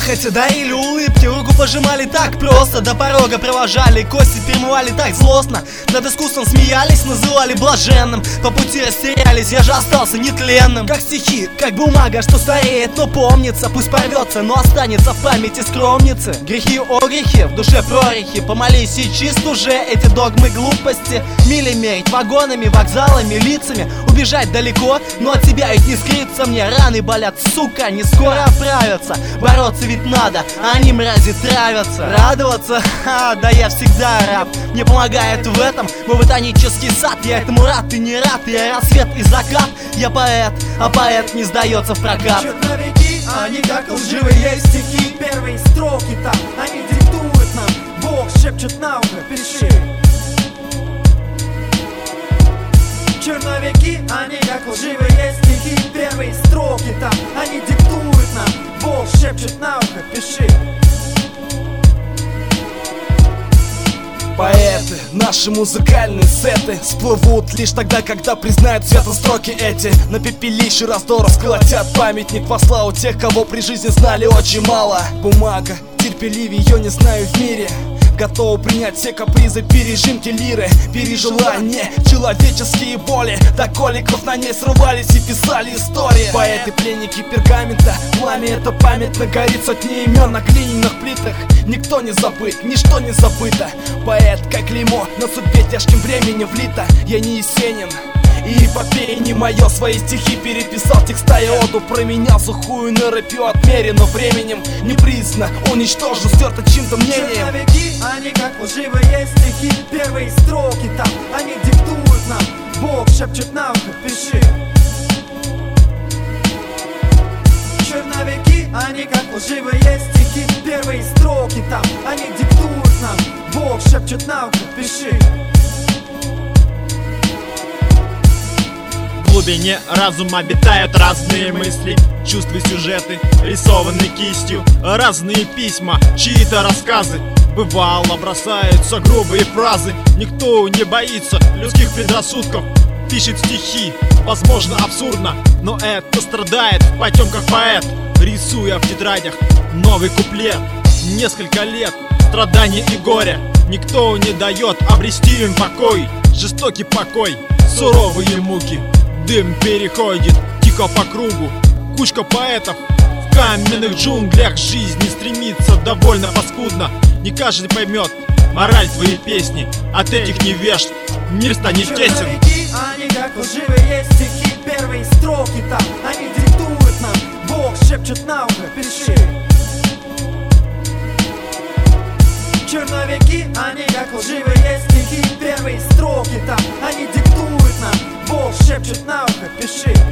нехотя дарили улыбки, руку пожимали так просто, до порога провожали, кости перемывали так злостно, над искусством смеялись, называли блаженным, по пути растерялись, я же остался нетленным. Как стихи, как бумага, что стареет, но помнится, пусть порвется, но останется в памяти скромницы. Грехи о грехе, в душе прорехи, помолись и чист уже эти догмы глупости. Мили мерить вагонами, вокзалами, лицами, убежать далеко, но от тебя ведь не скрыться мне. Раны болят, сука, не скоро оправятся. Бороться ведь надо, а они, мрази, травятся. Радоваться? Ха, да я всегда рад. Мне помогает в этом мой ботанический сад. Я этому рад, ты не рад, я рассвет и закат. Я поэт, а поэт не сдается в прокат. Черновики, они как лживые стихи. Первые строки там, они диктуют нам. Бог шепчет на ухо, пиши. Черновики, они как лживые стихи. Первые строки там, они диктуют нам. Бог шепчет на ухо, пиши. Поэты, наши музыкальные сеты всплывут лишь тогда, когда признают светом строки эти. На пепелище раздора сколотят памятник во славу тех, кого при жизни знали очень мало. Бумага, терпеливее ее не знаю в мире. Готовы принять все капризы, пережимки лиры. Пережелания, человеческие боли. До коликов на ней срывались и писали истории. Поэты, пленники пергамента, пламя это памятно горит сотни имен на глиняных плитах. Никто не забыт, ничто не забыто. Поэт, как клеймо, на судьбе тяжким временем влито. Я не Есенин, и эпопея не мое. Свои стихи переписал, текста и оду променял. Сухую на рэпью отмерено временем. Не признано, уничтожен, стерто чьим-то мнением. Черновики, они как лживые стихи. Первые строки там, они диктуют нам. Бог шепчет на ухо, пиши. Черновики, они как лживые стихи. Первые строки там, они диктуют нам. Бог шепчет на ухо, пиши. В глубине разума обитают разные мысли, чувства, сюжеты, рисованные кистью. Разные письма, чьи-то рассказы. Бывало бросаются грубые фразы. Никто не боится людских предрассудков. Пишет стихи, возможно абсурдно, но это страдает в потемках поэт, рисуя в тетрадях новый куплет. Несколько лет страданий и горя, никто не дает обрести им покой. Жестокий покой, суровые муки. Дым переходит тихо по кругу. Кучка поэтов в каменных джунглях жизни стремится довольно паскудно. Не каждый поймет мораль твоей песни. От этих невежд мир станет тесен. Черновики, они как лживые стихи. Первые строки там, они диктуют нам. Бог шепчет на ухо, пиши. Черновики, они как лживые стихи. Первые строки там, они диктуют нам. Бог шепчет на ухо, пиши.